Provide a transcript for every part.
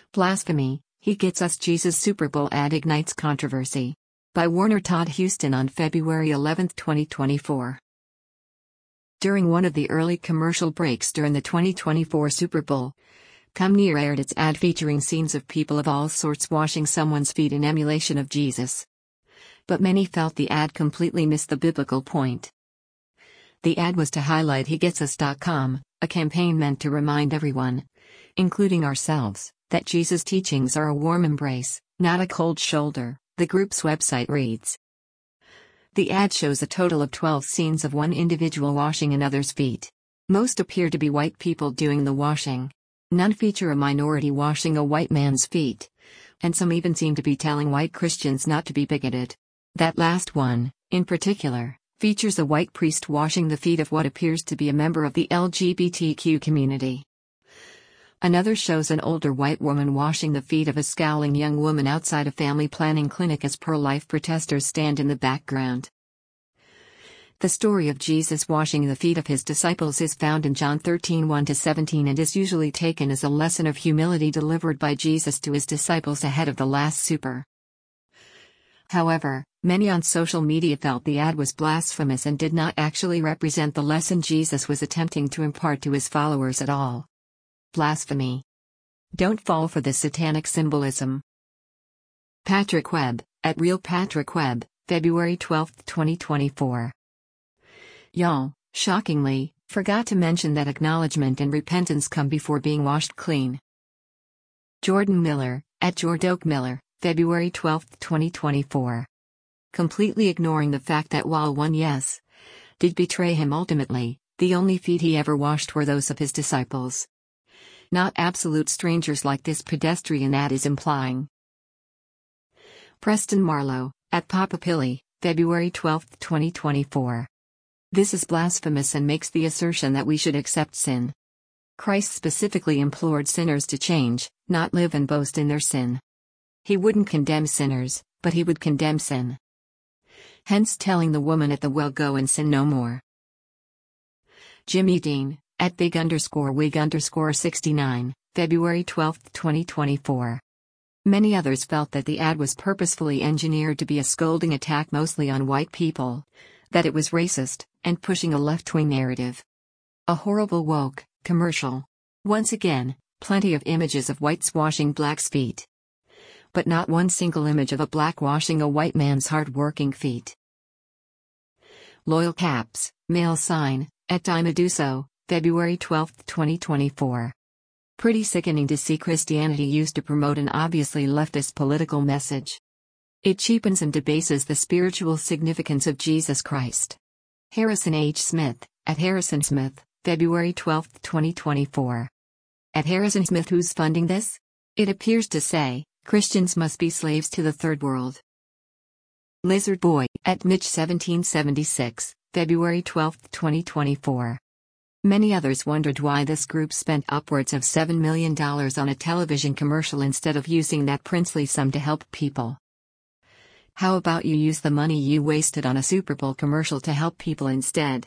Blasphemy, He Gets Us Jesus Super Bowl ad ignites controversy. By Warner Todd Huston on February 11, 2024. During one of the early commercial breaks during the 2024 Super Bowl, Come Near aired its ad featuring scenes of people of all sorts washing someone's feet in emulation of Jesus. But many felt the ad completely missed the biblical point. The ad was to highlight HeGetsUs.com, a campaign meant to remind everyone, including ourselves, that Jesus' teachings are a warm embrace, not a cold shoulder, the group's website reads. The ad shows a total of 12 scenes of one individual washing another's feet. Most appear to be white people doing the washing. None feature a minority washing a white man's feet. And some even seem to be telling white Christians not to be bigoted. That last one, in particular, features a white priest washing the feet of what appears to be a member of the LGBTQ community. Another shows an older white woman washing the feet of a scowling young woman outside a family planning clinic as pro-life protesters stand in the background. The story of Jesus washing the feet of his disciples is found in John 13:1-17 and is usually taken as a lesson of humility delivered by Jesus to his disciples ahead of the Last Supper. However, many on social media felt the ad was blasphemous and did not actually represent the lesson Jesus was attempting to impart to his followers at all. Blasphemy. Don't fall for this satanic symbolism. Patrick Webb, at @RealPatrickWebb, February 12, 2024. Y'all, shockingly, forgot to mention that acknowledgement and repentance come before being washed clean. Jordan Miller, at @JordokeMiller, February 12, 2024. Completely ignoring the fact that while one did betray him ultimately, the only feet he ever washed were those of his disciples. Not absolute strangers like this pedestrian ad is implying. Preston Marlowe, at @PapaPilly, February 12, 2024. This is blasphemous and makes the assertion that we should accept sin. Christ specifically implored sinners to change, not live and boast in their sin. He wouldn't condemn sinners, but he would condemn sin. Hence telling the woman at the well, go and sin no more. Jimmy Dean, at @big_wig_69, February 12, 2024. Many others felt that the ad was purposefully engineered to be a scolding attack mostly on white people, that it was racist, and pushing a left-wing narrative. A horrible woke commercial. Once again, plenty of images of whites washing blacks' feet. But not one single image of a black washing a white man's hard-working feet. Loyal Caps, male sign, at @DiMeduso, February 12, 2024. Pretty sickening to see Christianity used to promote an obviously leftist political message. It cheapens and debases the spiritual significance of Jesus Christ. Harrison H. Smith, at Harrison Smith, February 12, 2024. At Harrison Smith, who's funding this? It appears to say, Christians must be slaves to the third world. Lizard Boy, at Mitch1776, February 12, 2024. Many others wondered why this group spent upwards of $7 million on a television commercial instead of using that princely sum to help people. How about you use the money you wasted on a Super Bowl commercial to help people instead?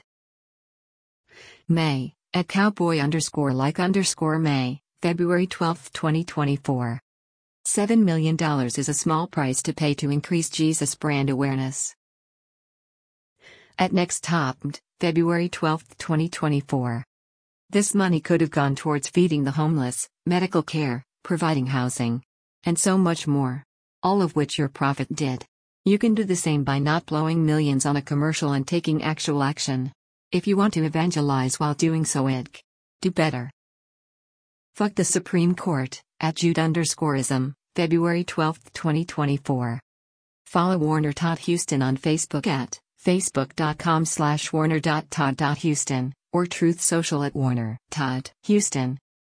May, at Cowboy_like_May, February 12, 2024. $7 million is a small price to pay to increase Jesus brand awareness. At Next Topped, February 12, 2024. This money could have gone towards feeding the homeless, medical care, providing housing, and so much more. All of which your prophet did. You can do the same by not blowing millions on a commercial and taking actual action. If you want to evangelize while doing so, do better. Fuck the Supreme Court, at Jude_ism, February 12, 2024. Follow Warner Todd Huston on Facebook at facebook.com/warner.todd.huston, or Truth Social at Warner Todd Huston.